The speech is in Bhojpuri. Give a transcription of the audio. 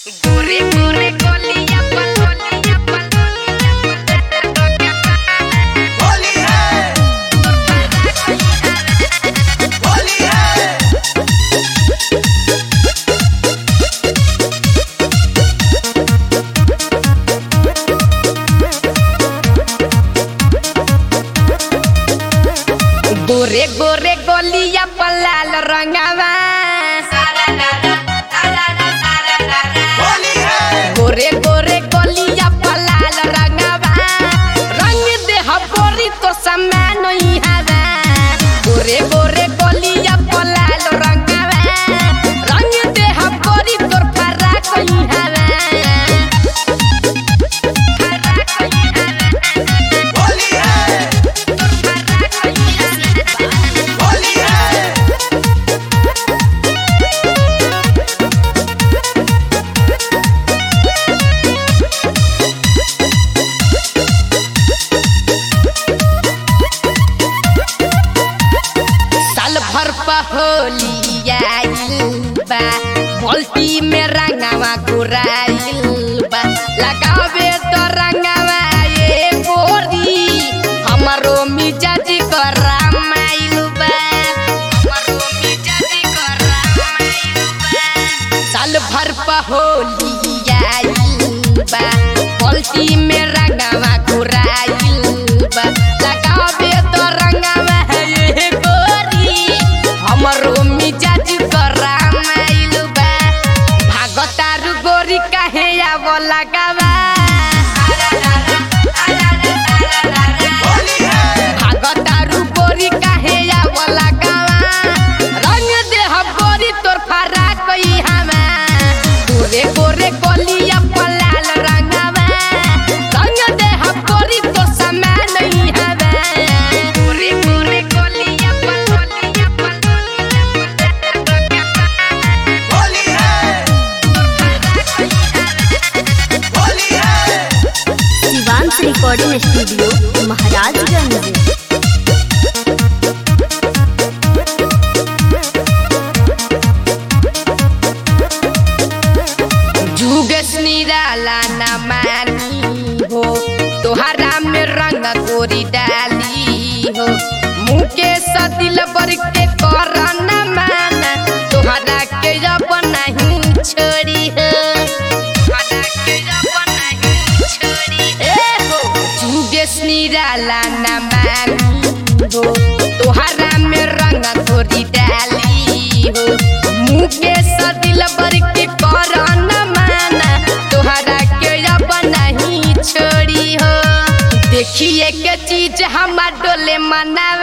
गोरे गोरे गोलियां होली है होली है। गोरे गोरे गोलियां लाल रंगवा होली है गोरे गोरे गोलियां लाल रंगवा रंग दे हपोरी तो समय नहीं हवा। गोरे गोरे गोलियां लाल रंगवा रंग दे हपोरी तो फराक नहीं हवा। होली है होली है। साल भर होली आइल बा बाल्टी में रंगवा घुराइल बा लगावे तो रंगवा ये गोरी हमरो मिजाज गरमाइल बा हमरो मिजाज गरमाइल बा। साल भर होली आइल बा बाल्टी में रंगवा घुराइल बा लगावे तो रंगवा ये गोरी हमरो मिजाज गरमाइल बा। भागतारू गोरी काहे आवो लगावा होली है भागतारू गोरी काहे आवो लगावा रंग दे गोरी तोर फराक ई हमा। गोरे गोरे गोलियां लाल रंगवा रंग दे गोरी तो समय नहीं हवा। गोरे गोरे गोलियां होली है होली है। Shivansh recording studio Maharajganj. जुगस निराला न मानी हो तोहरा में रंग गोरी डाली हो मुकेश दिल बर के कर न माना तोहरा के अब नहीं छोड़ी हो तोहरा के अब नहीं छोड़ी हो। जुगस निराला न मानी हो तोहरा में रंग गोरी डाली हो मुकेश दिल बर के कर न माना तोहरा के अब नहीं छोड़ी हो। देखिए के चीज हमार डोले मना